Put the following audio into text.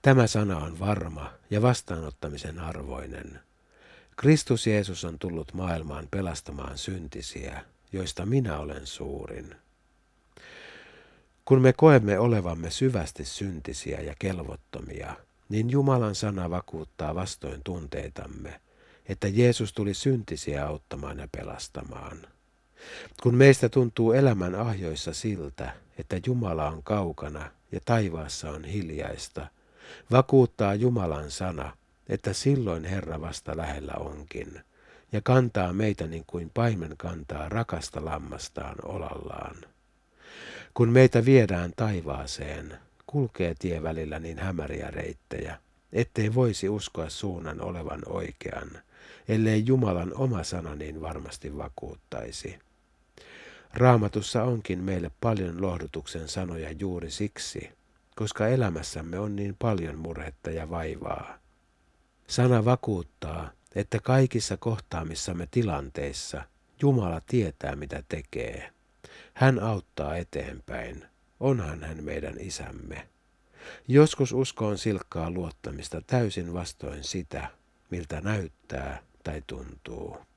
Tämä sana on varma ja vastaanottamisen arvoinen. Kristus Jeesus on tullut maailmaan pelastamaan syntisiä, joista minä olen suurin. Kun me koemme olevamme syvästi syntisiä ja kelvottomia, niin Jumalan sana vakuuttaa vastoin tunteitamme, että Jeesus tuli syntisiä auttamaan ja pelastamaan. Kun meistä tuntuu elämän ahjoissa siltä, että Jumala on kaukana ja taivaassa on hiljaista, vakuuttaa Jumalan sana, että silloin Herra vasta lähellä onkin, ja kantaa meitä niin kuin paimen kantaa rakasta lammastaan olallaan. Kun meitä viedään taivaaseen, kulkee tie välillä niin hämäriä reittejä, ettei voisi uskoa suunnan olevan oikean, ellei Jumalan oma sana niin varmasti vakuuttaisi. Raamatussa onkin meille paljon lohdutuksen sanoja juuri siksi, koska elämässämme on niin paljon murhetta ja vaivaa. Sana vakuuttaa, että kaikissa kohtaamissamme tilanteissa Jumala tietää mitä tekee. Hän auttaa eteenpäin. Onhan hän meidän isämme. Joskus usko on silkkaa luottamista täysin vastoin sitä, miltä näyttää tai tuntuu.